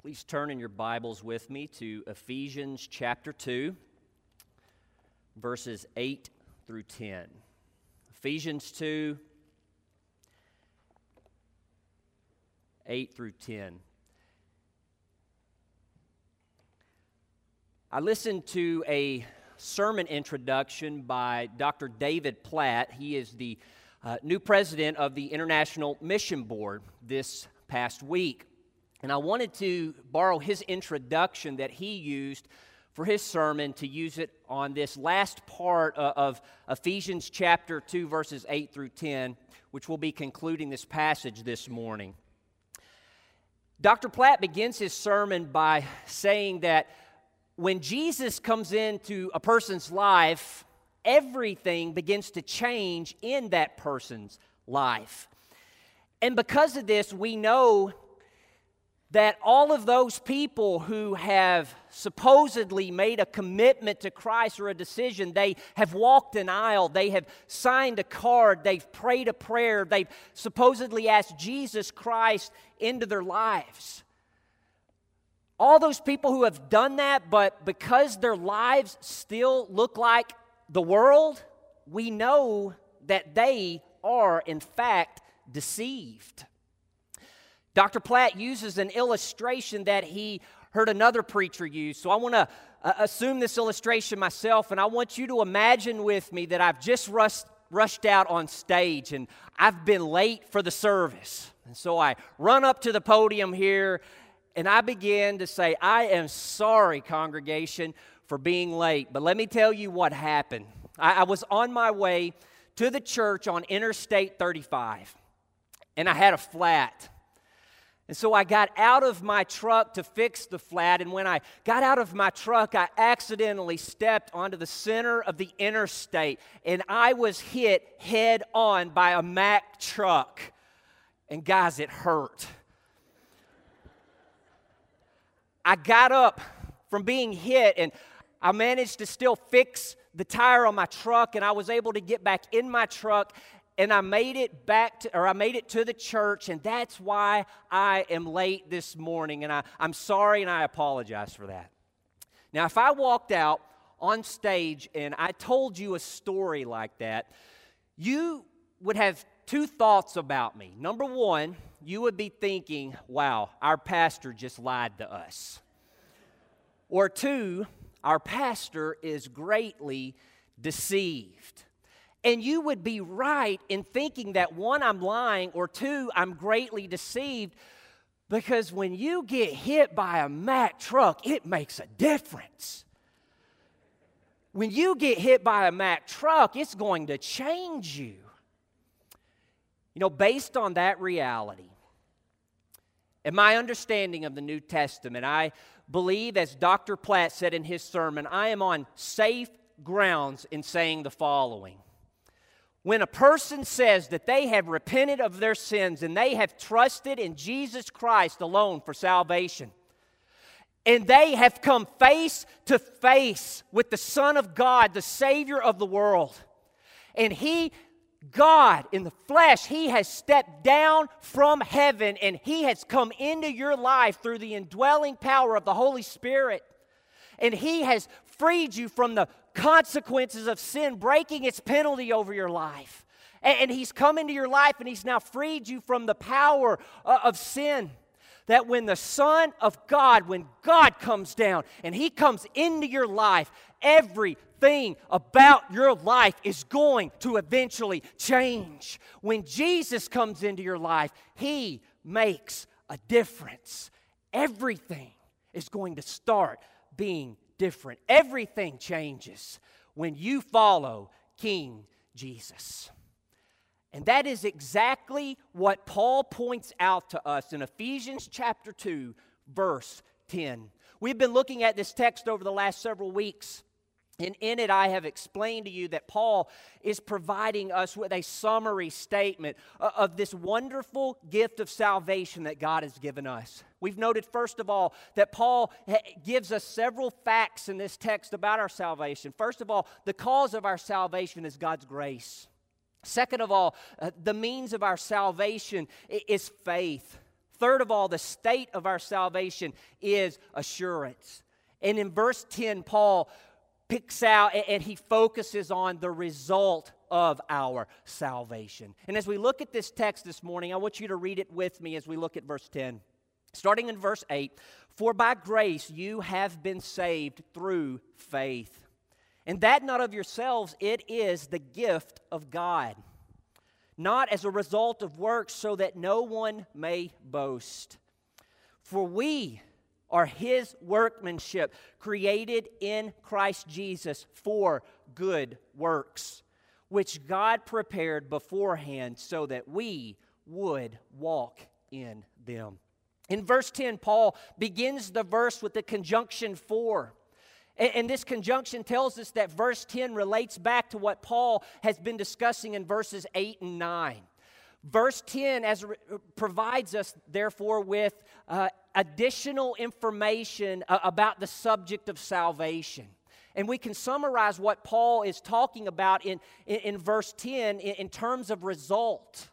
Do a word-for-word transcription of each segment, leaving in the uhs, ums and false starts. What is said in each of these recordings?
Please turn in your Bibles with me to Ephesians chapter two, verses eight through ten. Ephesians two, eight through ten. I listened to a sermon introduction by Doctor David Platt. He is the uh, new president of the International Mission Board this past week. And I wanted to borrow his introduction that he used for his sermon to use it on this last part of Ephesians chapter two, verses eight through ten, which will be concluding this passage this morning. Doctor Platt begins his sermon by saying that when Jesus comes into a person's life, everything begins to change in that person's life. And because of this, we know that all of those people who have supposedly made a commitment to Christ or a decision, they have walked an aisle, they have signed a card, they've prayed a prayer, they've supposedly asked Jesus Christ into their lives. All those people who have done that, but because their lives still look like the world, we know that they are, in fact, deceived. Doctor Platt uses an illustration that he heard another preacher use. So I want to uh, assume this illustration myself, and I want you to imagine with me that I've just rushed, rushed out on stage, and I've been late for the service. And so I run up to the podium here, and I begin to say, I am sorry, congregation, for being late. But let me tell you what happened. I, I was on my way to the church on Interstate thirty-five, and I had a flat. And so I got out of my truck to fix the flat, and when I got out of my truck, I accidentally stepped onto the center of the interstate, and I was hit head on by a Mack truck. And guys, it hurt. I got up from being hit, and I managed to still fix the tire on my truck, and I was able to get back in my truck. And I made it back to, or I made it to the church, and that's why I am late this morning. And I, I'm sorry, and I apologize for that. Now, if I walked out on stage and I told you a story like that, you would have two thoughts about me. Number one, you would be thinking, wow, our pastor just lied to us. Or two, our pastor is greatly deceived. And you would be right in thinking that, one, I'm lying, or two, I'm greatly deceived, because when you get hit by a Mack truck, it makes a difference. When you get hit by a Mack truck, it's going to change you. You know, based on that reality, and my understanding of the New Testament, I believe, as Doctor Platt said in his sermon, I am on safe grounds in saying the following. When a person says that they have repented of their sins and they have trusted in Jesus Christ alone for salvation, and they have come face to face with the Son of God, the Savior of the world, and He, God in the flesh, He has stepped down from heaven and He has come into your life through the indwelling power of the Holy Spirit, and He has freed you from the consequences of sin, breaking its penalty over your life. And, and He's come into your life and He's now freed you from the power uh, of sin. That when the Son of God, when God comes down and He comes into your life, everything about your life is going to eventually change. When Jesus comes into your life, He makes a difference. Everything is going to start being different. Everything changes when you follow King Jesus. And that is exactly what Paul points out to us in Ephesians chapter two, verse ten. We've been looking at this text over the last several weeks. And in it, I have explained to you that Paul is providing us with a summary statement of this wonderful gift of salvation that God has given us. We've noted, first of all, that Paul gives us several facts in this text about our salvation. First of all, the cause of our salvation is God's grace. Second of all, uh, the means of our salvation is faith. Third of all, the state of our salvation is assurance. And in verse ten, Paul picks out and he focuses on the result of our salvation. And as we look at this text this morning, I want you to read it with me as we look at verse ten. Starting in verse eight, "For by grace you have been saved through faith. And that not of yourselves, it is the gift of God. Not as a result of works, so that no one may boast. For we are His workmanship, created in Christ Jesus for good works, which God prepared beforehand so that we would walk in them." In verse ten, Paul begins the verse with the conjunction for. And this conjunction tells us that verse ten relates back to what Paul has been discussing in verses eight and nine. Verse ten as provides us, therefore, with uh, additional information uh, about the subject of salvation. And we can summarize what Paul is talking about in, in, in verse ten in, in terms of result.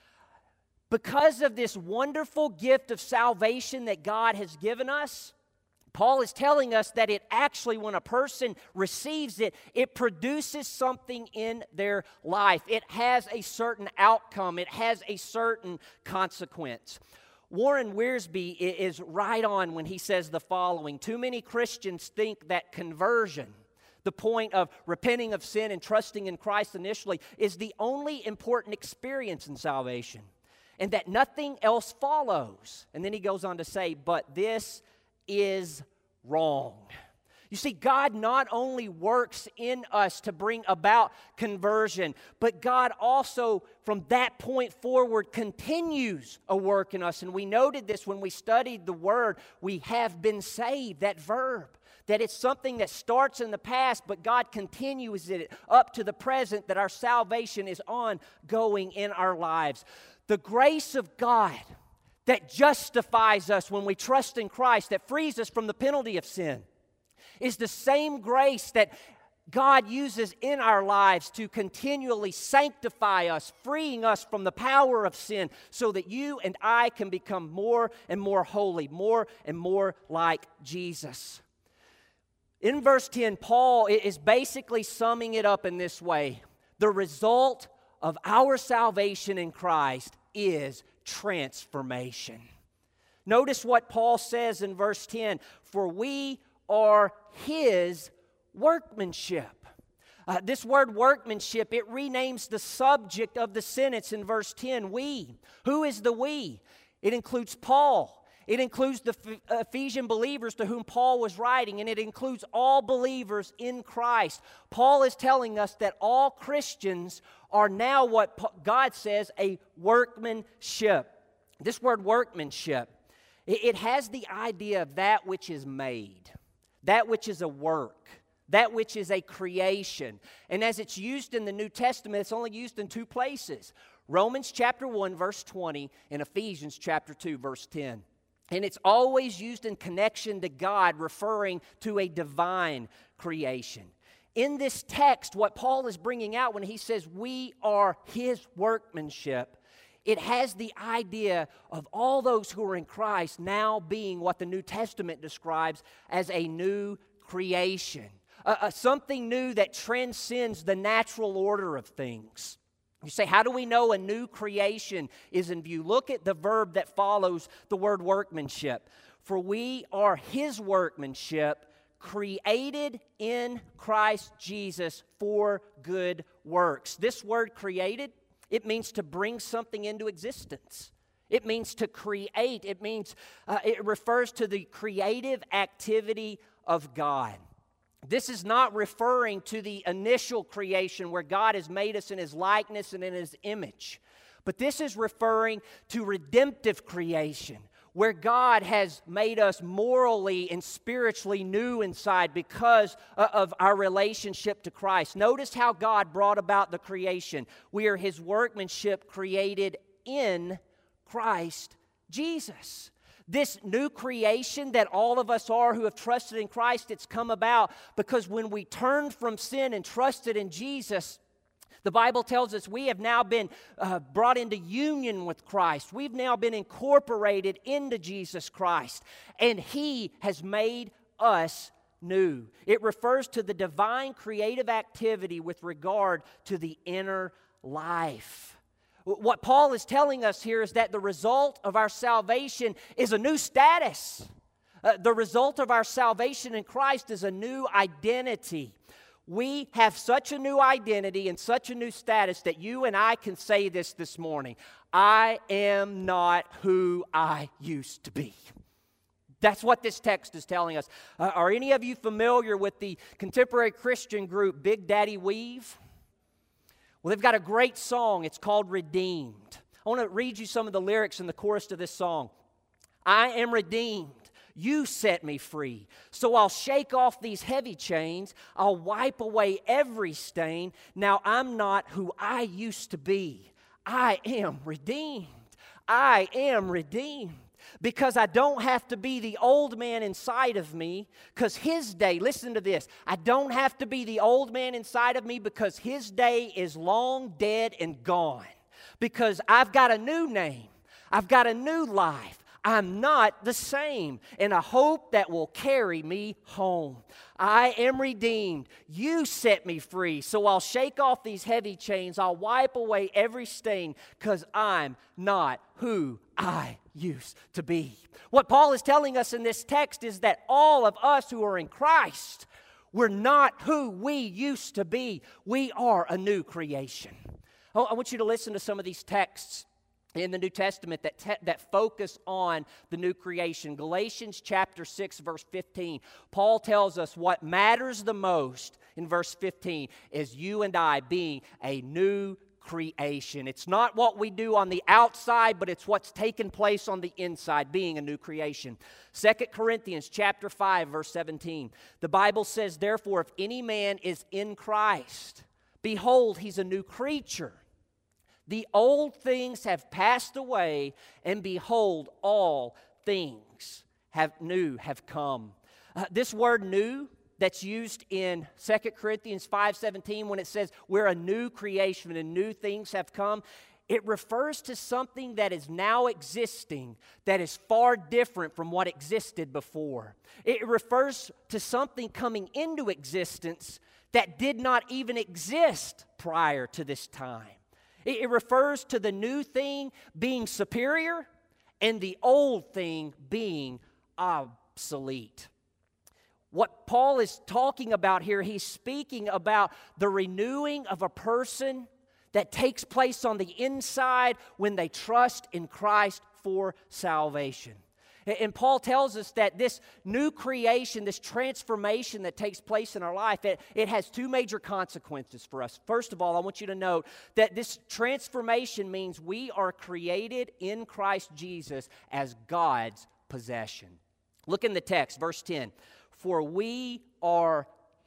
Because of this wonderful gift of salvation that God has given us, Paul is telling us that it actually, when a person receives it, it produces something in their life. It has a certain outcome. It has a certain consequence. Warren Wiersbe is right on when he says the following: "Too many Christians think that conversion, the point of repenting of sin and trusting in Christ initially, is the only important experience in salvation, and that nothing else follows." And then he goes on to say, "But this is wrong." You see, God not only works in us to bring about conversion, but God also, from that point forward, continues a work in us. And we noted this when we studied the word, "we have been saved," that verb. That it's something that starts in the past, but God continues it up to the present, that our salvation is ongoing in our lives. The grace of God that justifies us when we trust in Christ, that frees us from the penalty of sin, is the same grace that God uses in our lives to continually sanctify us, freeing us from the power of sin, so that you and I can become more and more holy, more and more like Jesus. In verse ten, Paul is basically summing it up in this way: the result of our salvation in Christ is transformation. Notice what Paul says in verse ten: "For we are His workmanship." Uh, this word workmanship, it renames the subject of the sentence in verse ten, we. Who is the we? It includes Paul. It includes the Ephesian believers to whom Paul was writing, and it includes all believers in Christ. Paul is telling us that all Christians are now what God says, a workmanship. This word workmanship, it has the idea of that which is made, that which is a work, that which is a creation. And as it's used in the New Testament, it's only used in two places: Romans chapter one, verse twenty, and Ephesians chapter two, verse ten. And it's always used in connection to God, referring to a divine creation. In this text, what Paul is bringing out when he says we are His workmanship, it has the idea of all those who are in Christ now being what the New Testament describes as a new creation, uh, uh, something new that transcends the natural order of things. You say, how do we know a new creation is in view? Look at the verb that follows the word workmanship. For we are His workmanship, created in Christ Jesus for good works. This word created, it means to bring something into existence. It means to create. It means, uh, it refers to the creative activity of God. This is not referring to the initial creation where God has made us in His likeness and in His image. But this is referring to redemptive creation, where God has made us morally and spiritually new inside because of our relationship to Christ. Notice how God brought about the creation. We are His workmanship, created in Christ Jesus. This new creation that all of us are who have trusted in Christ, it's come about because when we turned from sin and trusted in Jesus, The Bible tells us we have now been uh, brought into union with Christ. We've now been incorporated into Jesus Christ, and He has made us new. It refers to the divine creative activity with regard to the inner life. What Paul is telling us here is that the result of our salvation is a new status. Uh, the result of our salvation in Christ is a new identity. We have such a new identity and such a new status that you and I can say this this morning. I am not who I used to be. That's what this text is telling us. Uh, are any of you familiar with the contemporary Christian group Big Daddy Weave? Well, they've got a great song. It's called Redeemed. I want to read you some of the lyrics in the chorus to this song. I am redeemed. You set me free. So I'll shake off these heavy chains. I'll wipe away every stain. Now I'm not who I used to be. I am redeemed. I am redeemed. Because I don't have to be the old man inside of me, because His day, listen to this, I don't have to be the old man inside of me because His day is long dead and gone. Because I've got a new name. I've got a new life. I'm not the same, and a hope that will carry me home. I am redeemed. You set me free, so I'll shake off these heavy chains. I'll wipe away every stain, because I'm not who I used to be. What Paul is telling us in this text is that all of us who are in Christ, we're not who we used to be. We are a new creation. Oh, I want you to listen to some of these texts in the New Testament that, te- that focus on the new creation. Galatians chapter six, verse fifteen. Paul tells us what matters the most in verse fifteen is you and I being a new creation. It's not what we do on the outside, but it's what's taken place on the inside, being a new creation. Second Corinthians chapter five, verse seventeen. The Bible says, therefore, if any man is in Christ, behold, he's a new creature. The old things have passed away, and behold, all things have new have come. Uh, this word new that's used in Second Corinthians five seventeen, when it says we're a new creation and new things have come, it refers to something that is now existing that is far different from what existed before. It refers to something coming into existence that did not even exist prior to this time. It refers to the new thing being superior and the old thing being obsolete. What Paul is talking about here, he's speaking about the renewing of a person that takes place on the inside when they trust in Christ for salvation. And Paul tells us that this new creation, this transformation that takes place in our life, it, it has two major consequences for us. First of all, I want you to note that this transformation means we are created in Christ Jesus as God's possession. Look in the text, verse ten. For we are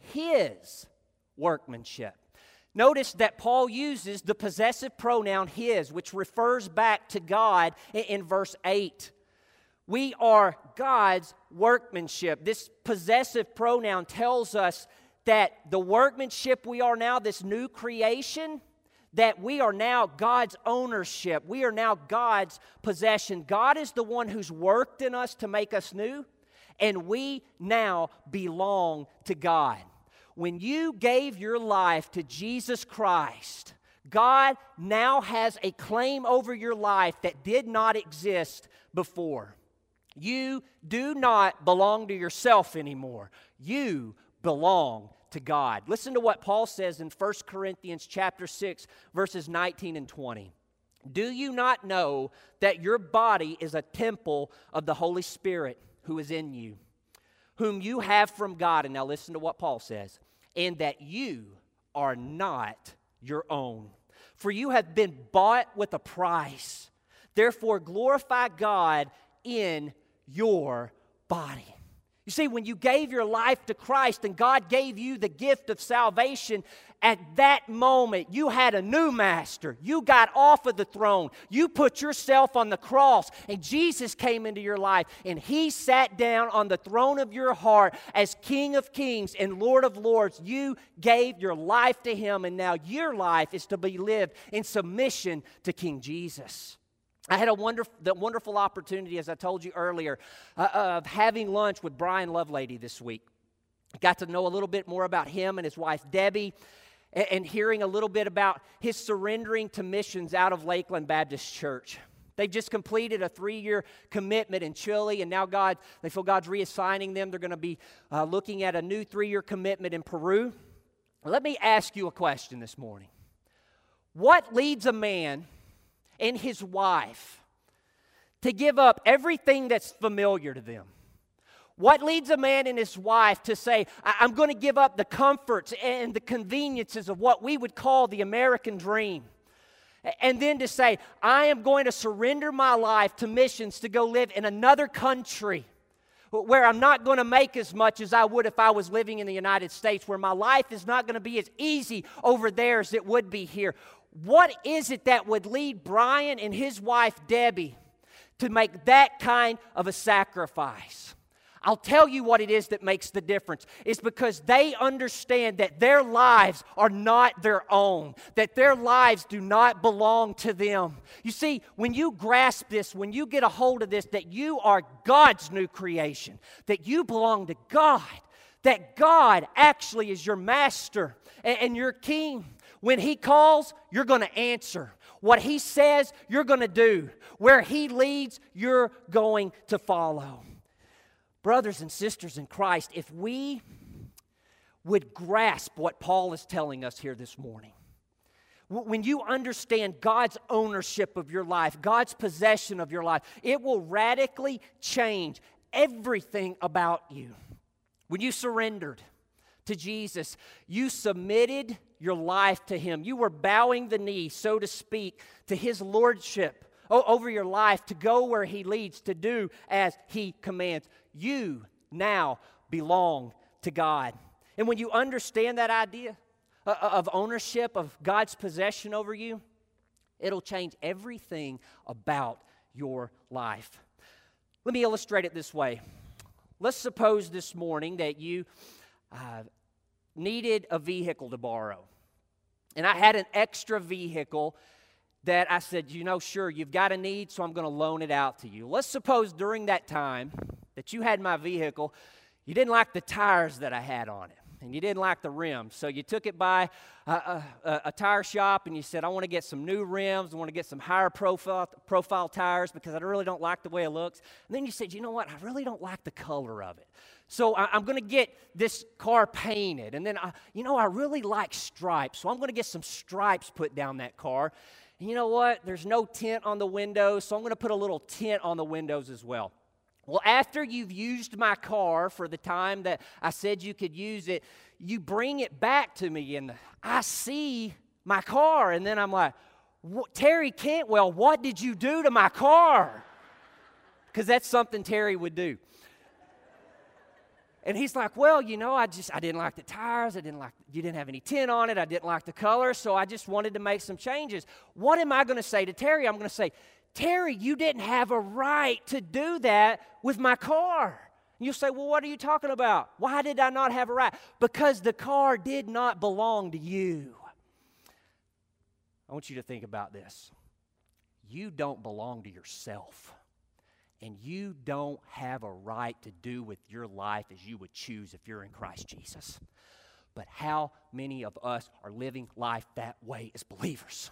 His workmanship. Notice that Paul uses the possessive pronoun His, which refers back to God in, in verse eight. We are God's workmanship. This possessive pronoun tells us that the workmanship we are now, this new creation, that we are now God's ownership. We are now God's possession. God is the one who's worked in us to make us new, and we now belong to God. When you gave your life to Jesus Christ, God now has a claim over your life that did not exist before. You do not belong to yourself anymore. You belong to God. Listen to what Paul says in First Corinthians chapter six, verses nineteen and twenty. Do you not know that your body is a temple of the Holy Spirit who is in you, whom you have from God? And now listen to what Paul says. And that you are not your own, for you have been bought with a price. Therefore glorify God in your body. You see, when you gave your life to Christ and God gave you the gift of salvation, at that moment, you had a new master. You got off of the throne. You put yourself on the cross, and Jesus came into your life, and He sat down on the throne of your heart as King of Kings and Lord of Lords. You gave your life to Him, and now your life is to be lived in submission to King Jesus. I had a wonderful, the wonderful opportunity, as I told you earlier, uh, of having lunch with Brian Lovelady this week. I got to know a little bit more about him and his wife, Debbie, and, and hearing a little bit about his surrendering to missions out of Lakeland Baptist Church. They've just completed a three-year commitment in Chile, and now God, they feel God's reassigning them. They're going to be uh, looking at a new three-year commitment in Peru. Let me ask you a question this morning. What leads a man and his wife to give up everything that's familiar to them? What leads a man and his wife to say, I'm going to give up the comforts and the conveniences of what we would call the American dream, and then to say, I am going to surrender my life to missions to go live in another country where I'm not going to make as much as I would if I was living in the United States, where my life is not going to be as easy over there as it would be here? What is it that would lead Brian and his wife, Debbie, to make that kind of a sacrifice? I'll tell you what it is that makes the difference. It's because they understand that their lives are not their own, that their lives do not belong to them. You see, when you grasp this, when you get a hold of this, that you are God's new creation, that you belong to God, that God actually is your master and, and your king. When He calls, you're going to answer. What He says, you're going to do. Where He leads, you're going to follow. Brothers and sisters in Christ, if we would grasp what Paul is telling us here this morning, when you understand God's ownership of your life, God's possession of your life, it will radically change everything about you. When you surrendered to Jesus, you submitted your life to Him. You were bowing the knee, so to speak, to His lordship over your life, to go where He leads, to do as He commands. You now belong to God. And when you understand that idea of ownership, of God's possession over you, it'll change everything about your life. Let me illustrate it this way. Let's suppose this morning that you uh, needed a vehicle to borrow. And I had an extra vehicle that I said, you know, sure, you've got a need, so I'm going to loan it out to you. Let's suppose during that time that you had my vehicle, you didn't like the tires that I had on it, and you didn't like the rims. So you took it by a, a, a tire shop, and you said, I want to get some new rims. I want to get some higher profile, profile tires because I really don't like the way it looks. And then you said, you know what, I really don't like the color of it. So I, I'm going to get this car painted. And then, I, you know, I really like stripes, so I'm going to get some stripes put down that car. And you know what? There's no tint on the windows, so I'm going to put a little tint on the windows as well. Well, after you've used my car for the time that I said you could use it, you bring it back to me, and I see my car, and then I'm like, Terry Cantwell, what did you do to my car? Because that's something Terry would do. And he's like, well, you know, I just, I didn't like the tires. I didn't like, you didn't have any tint on it. I didn't like the color, so I just wanted to make some changes. What am I going to say to Terry? I'm going to say, Terry, you didn't have a right to do that with my car. And you'll say, well, what are you talking about? Why did I not have a right? Because the car did not belong to you. I want you to think about this. You don't belong to yourself. And you don't have a right to do with your life as you would choose if you're in Christ Jesus. But how many of us are living life that way as believers?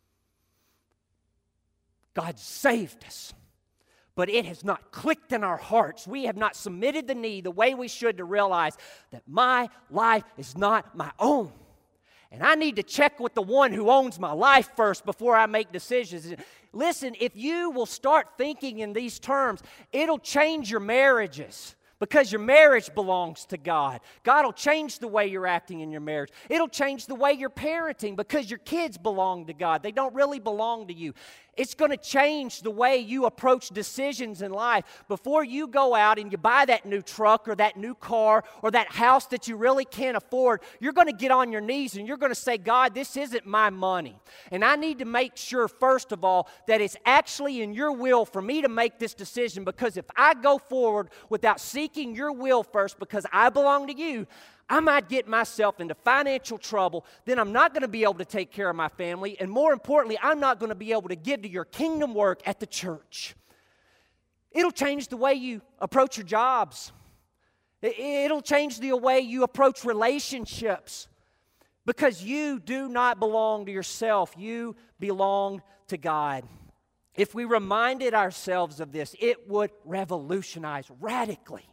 God saved us, but it has not clicked in our hearts. We have not submitted the knee the way we should to realize that my life is not my own. And I need to check with the one who owns my life first before I make decisions. Listen, if you will start thinking in these terms, it'll change your marriages because your marriage belongs to God. God will change the way you're acting in your marriage. It'll change the way you're parenting because your kids belong to God. They don't really belong to you. It's going to change the way you approach decisions in life. Before you go out and you buy that new truck or that new car or that house that you really can't afford, you're going to get on your knees and you're going to say, God, this isn't my money. And I need to make sure, first of all, that it's actually in your will for me to make this decision, because if I go forward without seeking your will first because I belong to you, I might get myself into financial trouble. Then I'm not going to be able to take care of my family. And more importantly, I'm not going to be able to give to your kingdom work at the church. It'll change the way you approach your jobs. It'll change the way you approach relationships. Because you do not belong to yourself. You belong to God. If we reminded ourselves of this, it would revolutionize radically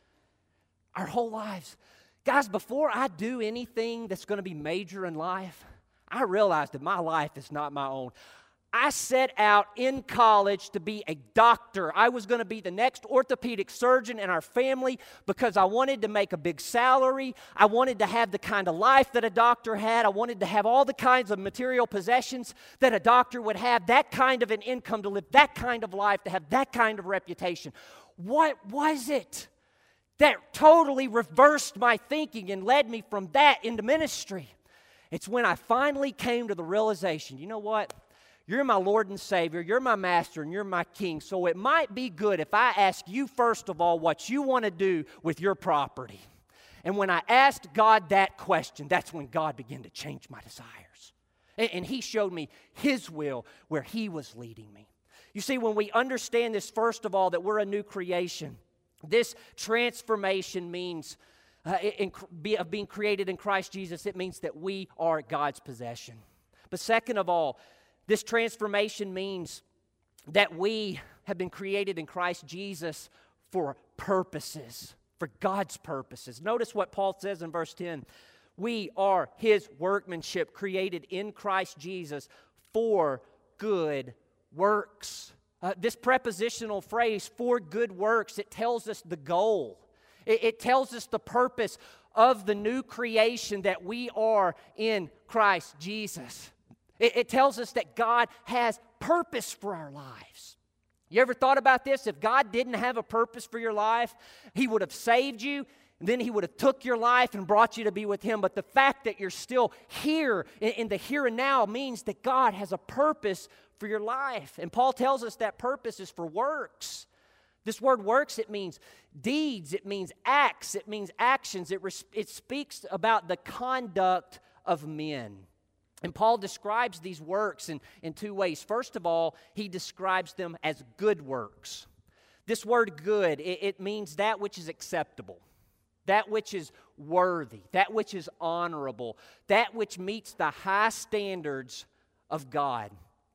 our whole lives. Guys, before I do anything that's going to be major in life, I realized that my life is not my own. I set out in college to be a doctor. I was going to be the next orthopedic surgeon in our family because I wanted to make a big salary. I wanted to have the kind of life that a doctor had. I wanted to have all the kinds of material possessions that a doctor would have, that kind of an income to live, that kind of life, to have that kind of reputation. What was it that totally reversed my thinking and led me from that into ministry? It's when I finally came to the realization, you know what? You're my Lord and Savior, you're my Master, and you're my King. So it might be good if I ask you, first of all, what you want to do with your property. And when I asked God that question, that's when God began to change my desires. And, and He showed me His will where He was leading me. You see, when we understand this, first of all, that we're a new creation, this transformation means, uh, in, in, of being created in Christ Jesus, it means that we are God's possession. But second of all, this transformation means that we have been created in Christ Jesus for purposes, for God's purposes. Notice what Paul says in verse ten. We are His workmanship, created in Christ Jesus for good works. Uh, this prepositional phrase, for good works, it tells us the goal. It, it tells us the purpose of the new creation that we are in Christ Jesus. It, it tells us that God has purpose for our lives. You ever thought about this? If God didn't have a purpose for your life, He would have saved you, and then He would have took your life and brought you to be with Him. But the fact that you're still here in, in the here and now means that God has a purpose for your life. And Paul tells us that purpose is for works. This word works, it means deeds, it means acts, it means actions. It, res- it speaks about the conduct of men. And Paul describes these works in, in two ways. First of all, he describes them as good works. This word good, it, it means that which is acceptable, that which is worthy, that which is honorable, that which meets the high standards of God.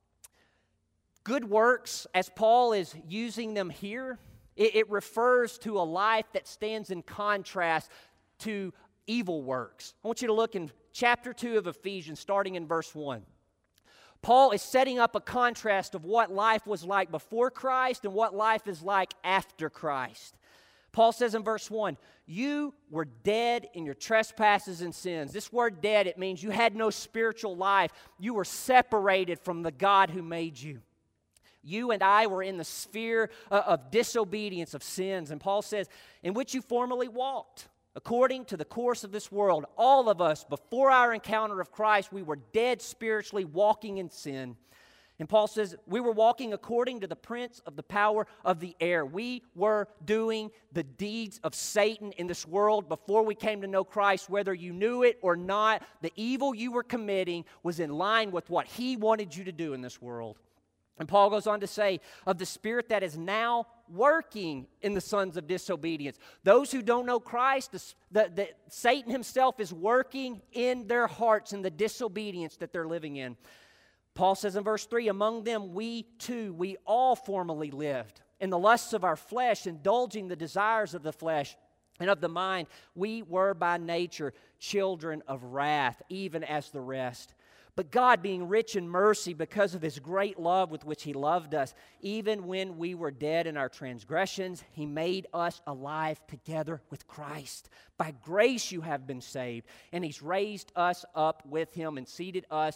Good works, as Paul is using them here, it, it refers to a life that stands in contrast to evil works. I want you to look in chapter two of Ephesians, starting in verse one. Paul is setting up a contrast of what life was like before Christ and what life is like after Christ. Paul says in verse one, you were dead in your trespasses and sins. This word dead, it means you had no spiritual life. You were separated from the God who made you. You and I were in the sphere of disobedience, of sins. And Paul says, in which you formerly walked, according to the course of this world. All of us, before our encounter of Christ, we were dead spiritually, walking in sin. And Paul says, we were walking according to the prince of the power of the air. We were doing the deeds of Satan in this world before we came to know Christ. Whether you knew it or not, the evil you were committing was in line with what he wanted you to do in this world. And Paul goes on to say, of the spirit that is now working in the sons of disobedience. Those who don't know Christ, the, the, the, Satan himself is working in their hearts in the disobedience that they're living in. Paul says in verse three, among them we too, we all formerly lived in the lusts of our flesh, indulging the desires of the flesh and of the mind. We were by nature children of wrath, even as the rest. But God, being rich in mercy because of His great love with which He loved us, even when we were dead in our transgressions, He made us alive together with Christ. By grace you have been saved, and He's raised us up with Him and seated us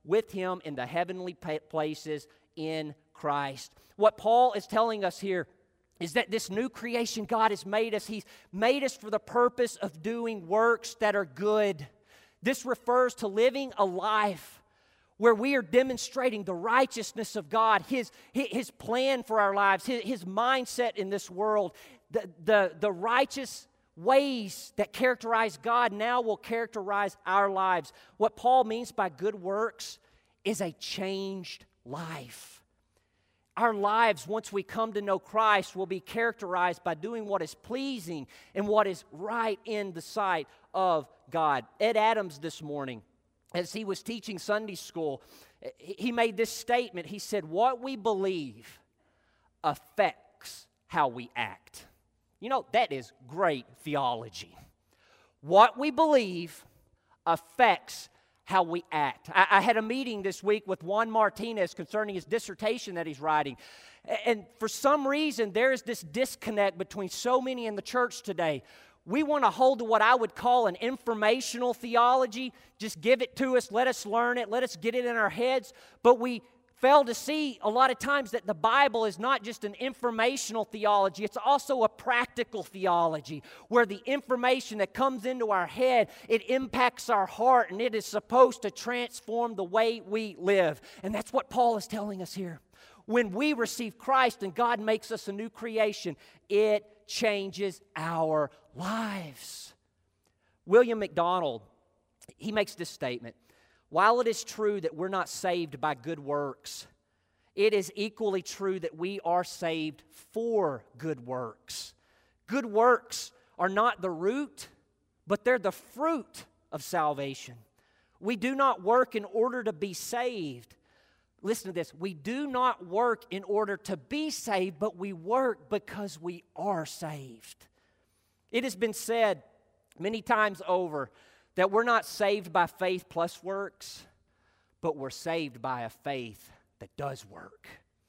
with him in the heavenly places in Christ. What Paul is telling us here is that this new creation God has made us, He's made us for the purpose of doing works that are good. This refers to living a life where we are demonstrating the righteousness of God, His, His plan for our lives, His, His mindset in this world. The, the, the righteous ways that characterize God now will characterize our lives. What Paul means by good works is a changed life. Our lives, once we come to know Christ, will be characterized by doing what is pleasing and what is right in the sight of God. Ed Adams this morning, as he was teaching Sunday school, he made this statement. He said, "What we believe affects how we act." You know, that is great theology. What we believe affects how we act. I, I had a meeting this week with Juan Martinez concerning his dissertation that he's writing. And for some reason, there is this disconnect between so many in the church today. We want to hold to what I would call an informational theology. Just give it to us, let us learn it, let us get it in our heads. But we fail to see a lot of times that the Bible is not just an informational theology, it's also a practical theology where the information that comes into our head, it impacts our heart and it is supposed to transform the way we live. And that's what Paul is telling us here. When we receive Christ and God makes us a new creation, it changes our lives. William MacDonald, he makes this statement. While it is true that we're not saved by good works, it is equally true that we are saved for good works. Good works are not the root, but they're the fruit of salvation. We do not work in order to be saved. Listen to this. We do not work in order to be saved, but we work because we are saved. It has been said many times over that we're not saved by faith plus works, but we're saved by a faith that does work.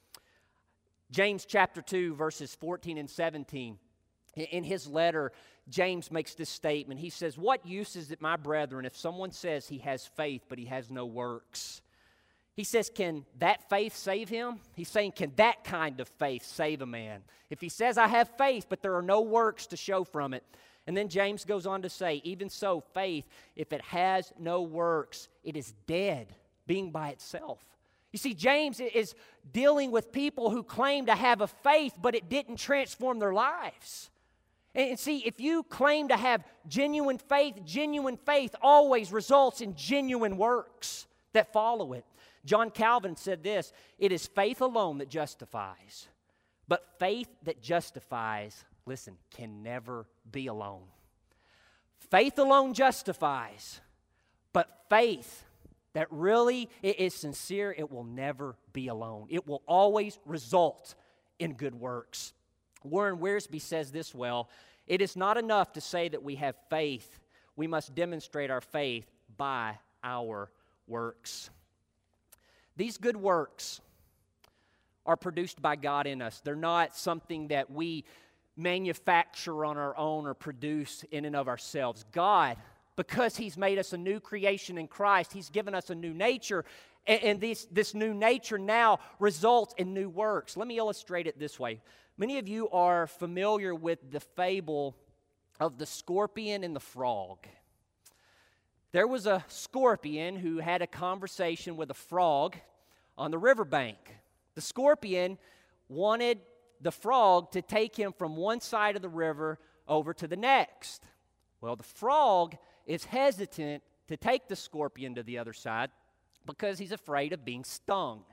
James chapter two, verses fourteen and seventeen, in his letter, James makes this statement. He says, "What use is it, my brethren, if someone says he has faith, but he has no works?" He says, can that faith save him? He's saying, can that kind of faith save a man? If he says, I have faith, but there are no works to show from it. And then James goes on to say, even so, faith, if it has no works, it is dead, being by itself. You see, James is dealing with people who claim to have a faith, but it didn't transform their lives. And see, if you claim to have genuine faith, genuine faith always results in genuine works that follow it. John Calvin said this, it is faith alone that justifies, but faith that justifies, listen, can never be alone. Faith alone justifies, but faith that really is sincere, it will never be alone. It will always result in good works. Warren Wiersbe says this well, it is not enough to say that we have faith. We must demonstrate our faith by our works. These good works are produced by God in us. They're not something that we manufacture on our own or produce in and of ourselves. God, because He's made us a new creation in Christ, He's given us a new nature, and, and this, this new nature now results in new works. Let me illustrate it this way. Many of you are familiar with the fable of the scorpion and the frog. There was a scorpion who had a conversation with a frog on the riverbank. The scorpion wanted the frog to take him from one side of the river over to the next. Well, the frog is hesitant to take the scorpion to the other side because he's afraid of being stung.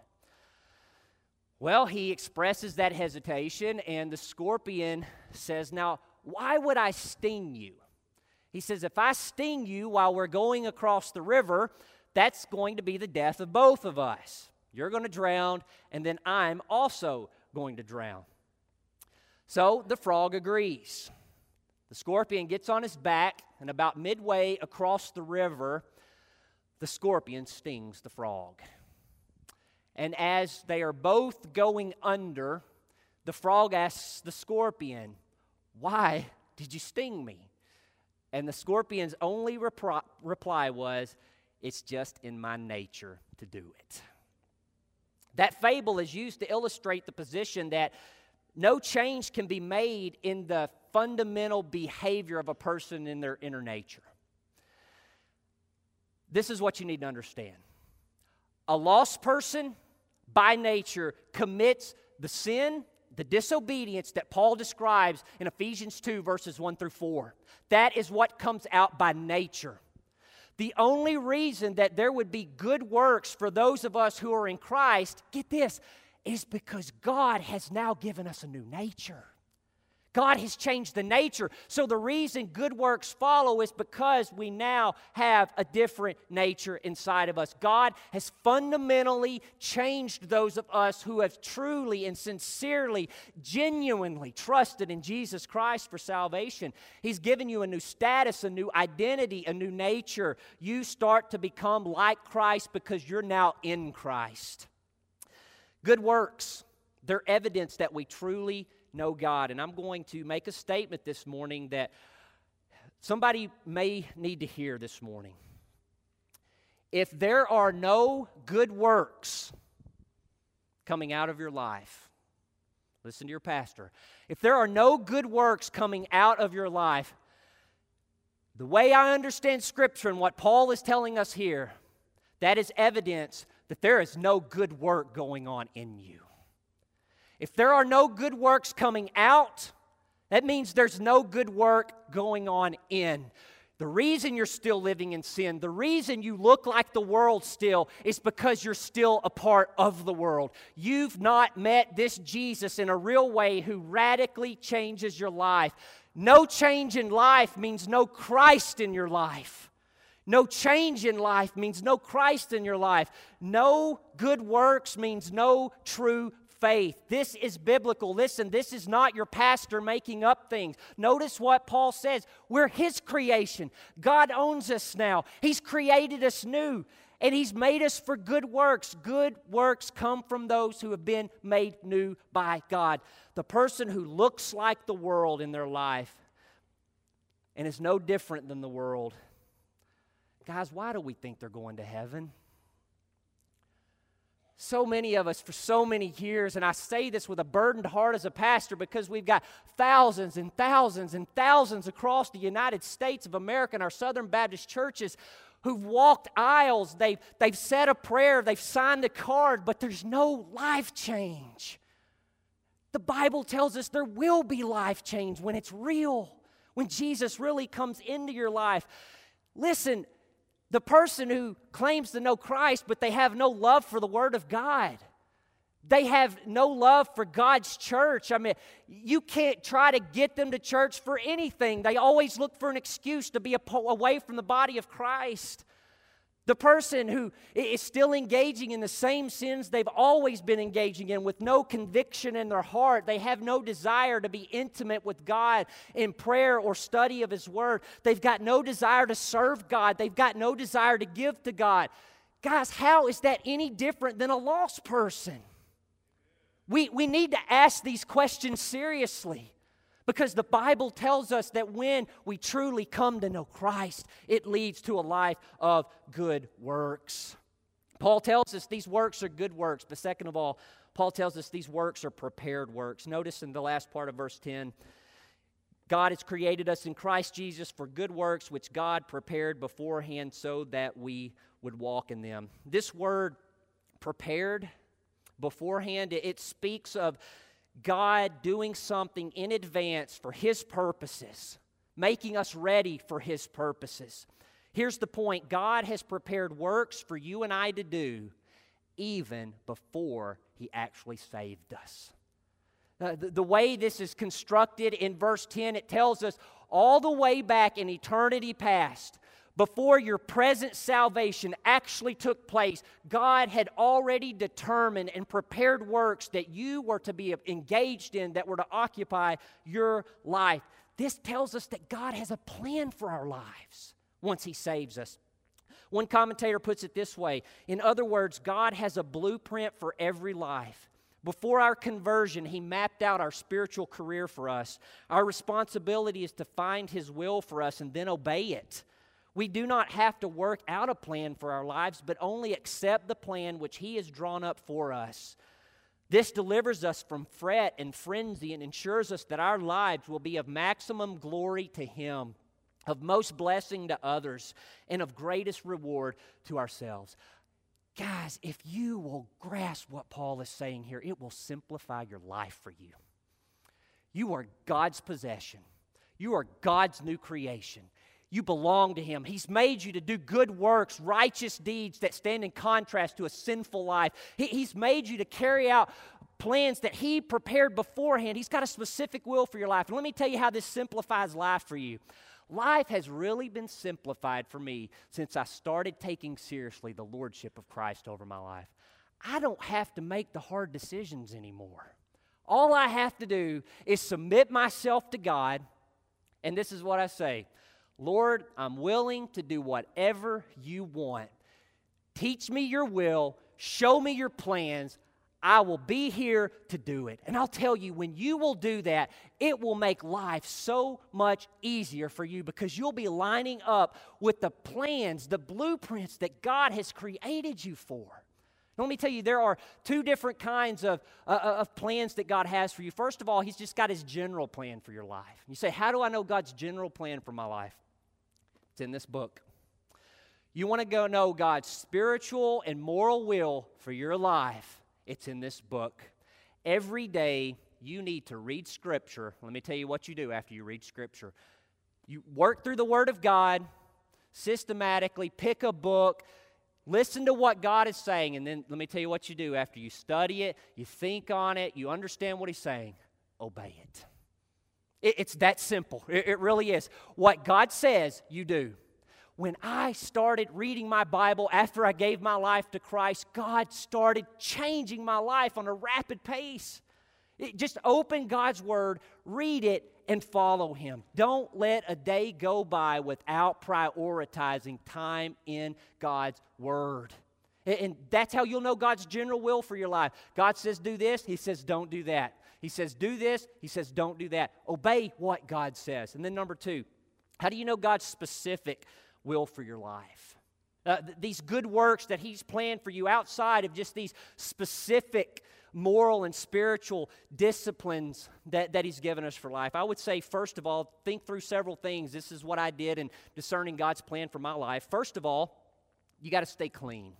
Well, he expresses that hesitation, and the scorpion says, now, why would I sting you? He says, if I sting you while we're going across the river, that's going to be the death of both of us. You're going to drown, and then I'm also going to drown. So the frog agrees. The scorpion gets on his back, and about midway across the river, the scorpion stings the frog. And as they are both going under, the frog asks the scorpion, why did you sting me? And the scorpion's only repri- reply was, it's just in my nature to do it. That fable is used to illustrate the position that no change can be made in the fundamental behavior of a person in their inner nature. This is what you need to understand. A lost person, by nature, commits the sin, the disobedience that Paul describes in Ephesians two, verses one through four. That is what comes out by nature. The only reason that there would be good works for those of us who are in Christ, get this, is because God has now given us a new nature. God has changed the nature. So the reason good works follow is because we now have a different nature inside of us. God has fundamentally changed those of us who have truly and sincerely, genuinely trusted in Jesus Christ for salvation. He's given you a new status, a new identity, a new nature. You start to become like Christ because you're now in Christ. Good works, they're evidence that we truly know God. And I'm going to make a statement this morning that somebody may need to hear this morning. If there are no good works coming out of your life, listen to your pastor. If there are no good works coming out of your life, the way I understand Scripture and what Paul is telling us here, that is evidence that there is no good work going on in you. If there are no good works coming out, that means there's no good work going on in. The reason you're still living in sin, the reason you look like the world still, is because you're still a part of the world. You've not met this Jesus in a real way who radically changes your life. No change in life means no Christ in your life. No change in life means no Christ in your life. No good works means no true faith. This is biblical. Listen, this is not your pastor making up things. Notice what Paul says. We're His creation. God owns us now. He's created us new, and He's made us for good works. Good works come from those who have been made new by God. The person who looks like the world in their life and is no different than the world. Guys, why do we think they're going to heaven? So many of us for so many years, and I say this with a burdened heart as a pastor because we've got thousands and thousands and thousands across the United States of America and our Southern Baptist churches who've walked aisles, they've, they've said a prayer, they've signed a card, but there's no life change. The Bible tells us there will be life change when it's real, when Jesus really comes into your life. Listen, the person who claims to know Christ, but they have no love for the Word of God. They have no love for God's church. I mean, you can't try to get them to church for anything. They always look for an excuse to be away from the body of Christ. The person who is still engaging in the same sins they've always been engaging in with no conviction in their heart. They have no desire to be intimate with God in prayer or study of His Word. They've got no desire to serve God. They've got no desire to give to God. Guys, how is that any different than a lost person? We, we need to ask these questions seriously. Because the Bible tells us that when we truly come to know Christ, it leads to a life of good works. Paul tells us these works are good works. But second of all, Paul tells us these works are prepared works. Notice in the last part of verse ten, God has created us in Christ Jesus for good works, which God prepared beforehand so that we would walk in them. This word, prepared beforehand, it speaks of God doing something in advance for His purposes, making us ready for His purposes. Here's the point. God has prepared works for you and I to do even before He actually saved us. Uh, the, the way this is constructed in verse ten, it tells us all the way back in eternity past, before your present salvation actually took place, God had already determined and prepared works that you were to be engaged in, that were to occupy your life. This tells us that God has a plan for our lives once He saves us. One commentator puts it this way. In other words, God has a blueprint for every life. Before our conversion, He mapped out our spiritual career for us. Our responsibility is to find His will for us and then obey it. We do not have to work out a plan for our lives, but only accept the plan which He has drawn up for us. This delivers us from fret and frenzy and ensures us that our lives will be of maximum glory to Him, of most blessing to others, and of greatest reward to ourselves. Guys, if you will grasp what Paul is saying here, it will simplify your life for you. You are God's possession. You are God's new creation. You belong to Him. He's made you to do good works, righteous deeds that stand in contrast to a sinful life. He, he's made you to carry out plans that He prepared beforehand. He's got a specific will for your life. And let me tell you how this simplifies life for you. Life has really been simplified for me since I started taking seriously the lordship of Christ over my life. I don't have to make the hard decisions anymore. All I have to do is submit myself to God, and this is what I say: Lord, I'm willing to do whatever you want. Teach me your will. Show me your plans. I will be here to do it. And I'll tell you, when you will do that, it will make life so much easier for you because you'll be lining up with the plans, the blueprints that God has created you for. Now, let me tell you, there are two different kinds of, uh, of plans that God has for you. First of all, He's just got His general plan for your life. You say, how do I know God's general plan for my life? It's in this book. You want to go know God's spiritual and moral will for your life? It's in this book. Every day you need to read Scripture. Let me tell you what you do after you read Scripture. You work through the Word of God systematically, pick a book, listen to what God is saying, and then let me tell you what you do after you study it, you think on it, you understand what He's saying, obey it. it it's that simple. It, it really is. What God says, you do. When I started reading my Bible after I gave my life to Christ, God started changing my life on a rapid pace. It, just open God's Word, read it, and follow Him. Don't let a day go by without prioritizing time in God's Word. And, and that's how you'll know God's general will for your life. God says do this, He says don't do that. He says do this, He says don't do that. Obey what God says. And then number two, how do you know God's specific will for your life? Uh, th- these good works that He's planned for you outside of just these specific moral and spiritual disciplines that, that He's given us for life. I would say, first of all, think through several things. This is what I did in discerning God's plan for my life. First of all, you got to stay clean.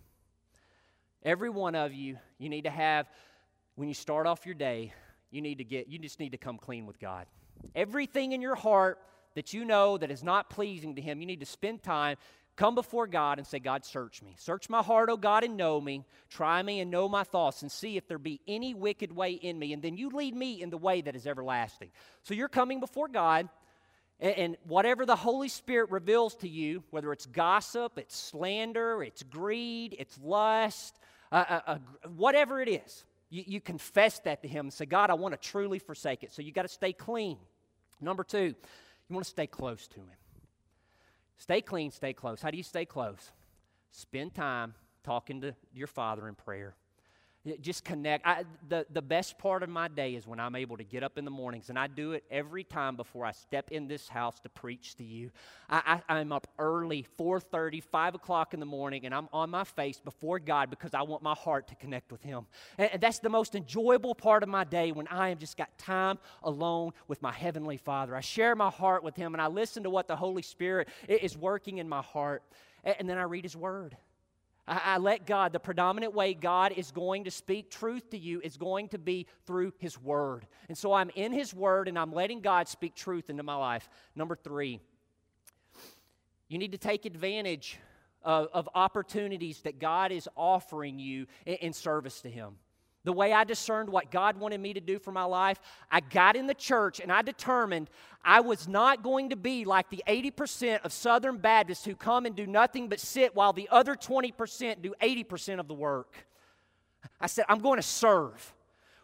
Every one of you, you need to have, when you start off your day, you need to get, you just need to come clean with God. Everything in your heart that you know that is not pleasing to Him, you need to spend time, come before God and say, God, search me. Search my heart, O God, and know me. Try me and know my thoughts and see if there be any wicked way in me. And then you lead me in the way that is everlasting. So you're coming before God, and, and whatever the Holy Spirit reveals to you, whether it's gossip, it's slander, it's greed, it's lust, uh, uh, uh, whatever it is, you, you confess that to Him and say, God, I want to truly forsake it. So you got to stay clean. Number two, you want to stay close to Him. Stay clean, stay close. How do you stay close? Spend time talking to your Father in prayer. Just connect. I, the, the best part of my day is when I'm able to get up in the mornings, and I do it every time before I step in this house to preach to you. I, I, I'm up early, four thirty, five o'clock in the morning, and I'm on my face before God because I want my heart to connect with Him. And, and that's the most enjoyable part of my day, when I have just got time alone with my Heavenly Father. I share my heart with Him, and I listen to what the Holy Spirit is working in my heart, and, and then I read His Word. I let God, the predominant way God is going to speak truth to you is going to be through His Word. And so I'm in His Word, and I'm letting God speak truth into my life. Number three, you need to take advantage of, of opportunities that God is offering you in, in service to Him. The way I discerned what God wanted me to do for my life, I got in the church and I determined I was not going to be like the eighty percent of Southern Baptists who come and do nothing but sit while the other twenty percent do eighty percent of the work. I said, I'm going to serve.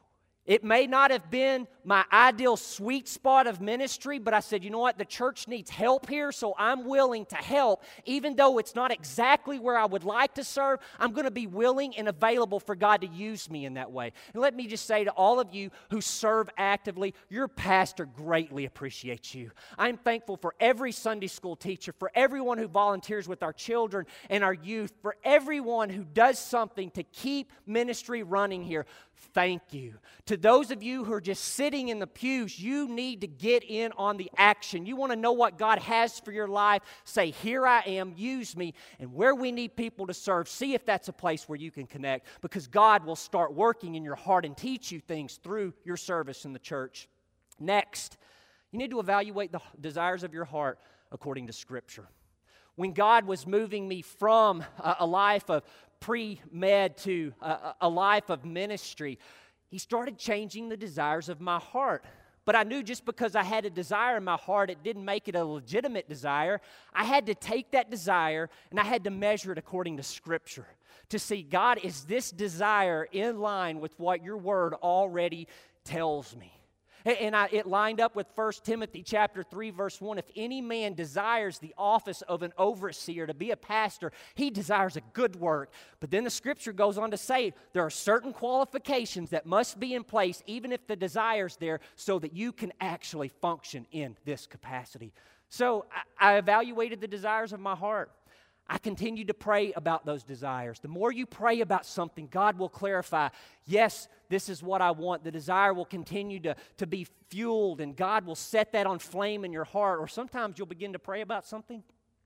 It may not have been my ideal sweet spot of ministry, but I said, you know what? The church needs help here, so I'm willing to help. Even though it's not exactly where I would like to serve, I'm going to be willing and available for God to use me in that way. And let me just say to all of you who serve actively, your pastor greatly appreciates you. I'm thankful for every Sunday school teacher, for everyone who volunteers with our children and our youth, for everyone who does something to keep ministry running here. Thank you. To those of you who are just sitting in the pews, you need to get in on the action. You want to know what God has for your life? Say, here I am, use me. And where we need people to serve, see if that's a place where you can connect, because God will start working in your heart and teach you things through your service in the church. Next, you need to evaluate the desires of your heart according to Scripture. When God was moving me from a, a life of pre-med to a, a life of ministry, He started changing the desires of my heart. But I knew just because I had a desire in my heart, it didn't make it a legitimate desire. I had to take that desire and I had to measure it according to Scripture to see, God, is this desire in line with what your word already tells me? And I, it lined up with First Timothy chapter three, verse one. If any man desires the office of an overseer, to be a pastor, he desires a good work. But then the Scripture goes on to say there are certain qualifications that must be in place, even if the desire's there, so that you can actually function in this capacity. So I, I evaluated the desires of my heart. I continued to pray about those desires. The more you pray about something, God will clarify, yes, this is what I want. The desire will continue to, to be fueled, and God will set that on flame in your heart. Or sometimes you'll begin to pray about something,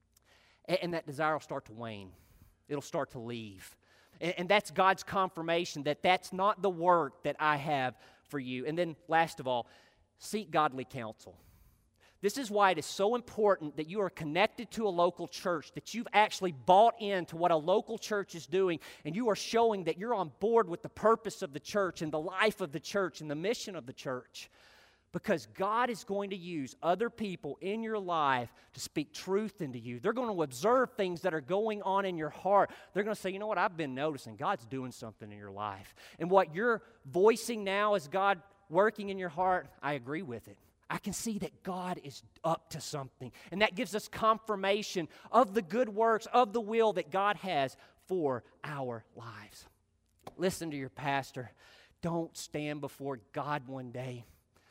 and, and that desire will start to wane. It'll start to leave. And, and that's God's confirmation that that's not the work that I have for you. And then last of all, seek godly counsel. This is why it is so important that you are connected to a local church, that you've actually bought into what a local church is doing, and you are showing that you're on board with the purpose of the church and the life of the church and the mission of the church. Because God is going to use other people in your life to speak truth into you. They're going to observe things that are going on in your heart. They're going to say, you know what, I've been noticing God's doing something in your life. And what you're voicing now is God working in your heart, I agree with it. I can see that God is up to something. And that gives us confirmation of the good works, of the will that God has for our lives. Listen to your pastor. Don't stand before God one day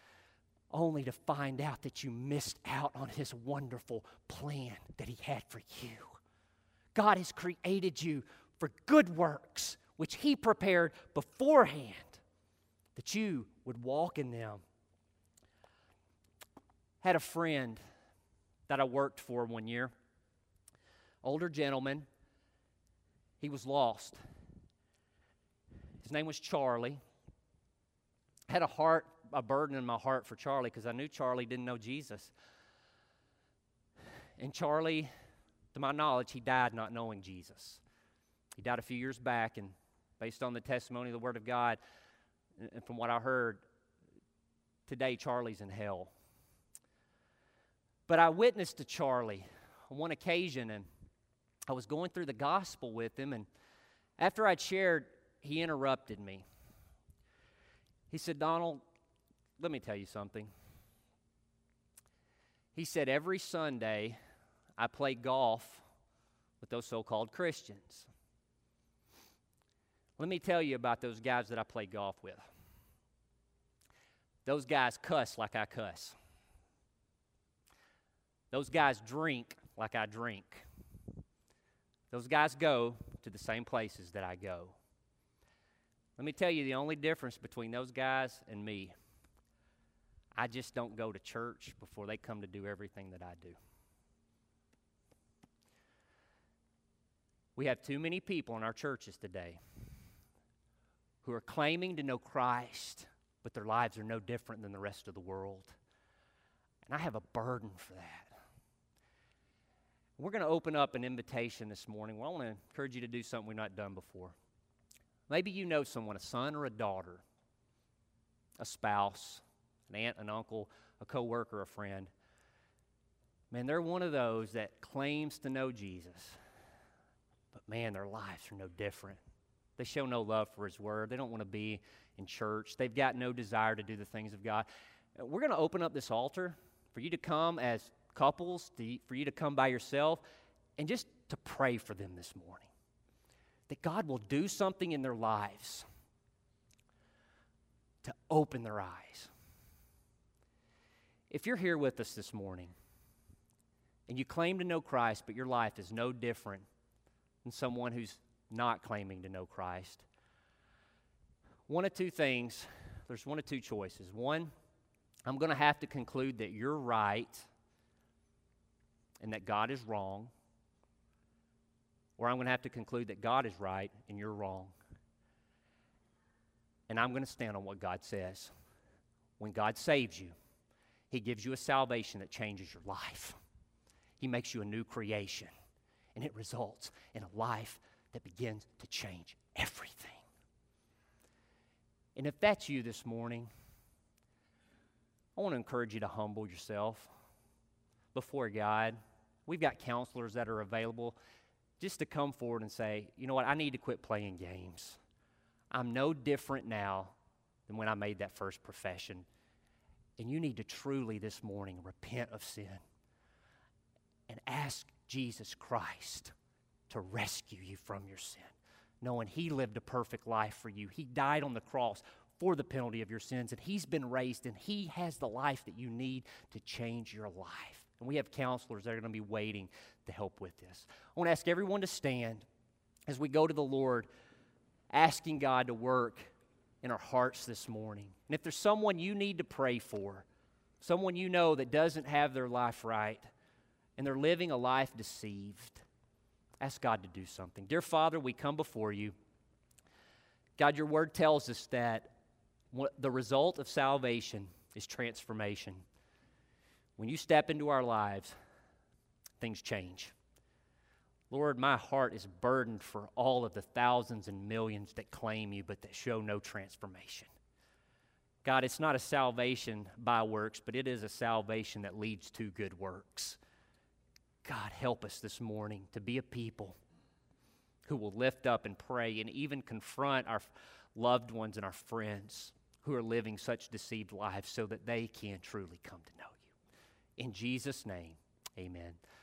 only to find out that you missed out on His wonderful plan that He had for you. God has created you for good works, which He prepared beforehand, that you would walk in them. Had a friend that I worked for one year, older gentleman. He was lost. His name was Charlie. I had a heart, a burden in my heart for Charlie because I knew Charlie didn't know Jesus. And Charlie, to my knowledge, he died not knowing Jesus. He died a few years back, and based on the testimony of the Word of God, and from what I heard, today Charlie's in hell. But I witnessed to Charlie on one occasion, and I was going through the gospel with him, and after I'd shared, he interrupted me. He said, Donald, let me tell you something. He said, every Sunday I play golf with those so-called Christians. Let me tell you about those guys that I play golf with. Those guys cuss like I cuss. Those guys drink like I drink. Those guys go to the same places that I go. Let me tell you the only difference between those guys and me. I just don't go to church before they come to do everything that I do. We have too many people in our churches today who are claiming to know Christ, but their lives are no different than the rest of the world. And I have a burden for that. We're going to open up an invitation this morning. Well, I want to encourage you to do something we've not done before. Maybe you know someone, a son or a daughter, a spouse, an aunt, an uncle, a coworker, a friend. Man, they're one of those that claims to know Jesus, but man, their lives are no different They show no love for His Word. They don't want to be in church. They've got no desire to do the things of God. We're going to open up this altar for you to come as couples, to, for you to come by yourself, and just to pray for them this morning. That God will do something in their lives to open their eyes. If you're here with us this morning and you claim to know Christ, but your life is no different than someone who's not claiming to know Christ, one of two things, there's one of two choices. One, I'm going to have to conclude that you're right and that God is wrong, or I'm going to have to conclude that God is right and you're wrong. And I'm going to stand on what God says. When God saves you, He gives you a salvation that changes your life. He makes you a new creation, and it results in a life that begins to change everything. And if that's you this morning, I want to encourage you to humble yourself before God. We've got counselors that are available just to come forward and say, you know what, I need to quit playing games. I'm no different now than when I made that first profession. And you need to truly this morning repent of sin and ask Jesus Christ to rescue you from your sin, knowing He lived a perfect life for you. He died on the cross for the penalty of your sins, and He's been raised, and He has the life that you need to change your life. And we have counselors that are going to be waiting to help with this. I want to ask everyone to stand as we go to the Lord, asking God to work in our hearts this morning. And if there's someone you need to pray for, someone you know that doesn't have their life right, and they're living a life deceived, ask God to do something. Dear Father, we come before you. God, your word tells us that what the result of salvation is transformation. When you step into our lives, things change. Lord, my heart is burdened for all of the thousands and millions that claim you but that show no transformation. God, it's not a salvation by works, but it is a salvation that leads to good works. God, help us this morning to be a people who will lift up and pray and even confront our loved ones and our friends who are living such deceived lives so that they can truly come to know you. In Jesus' name, amen.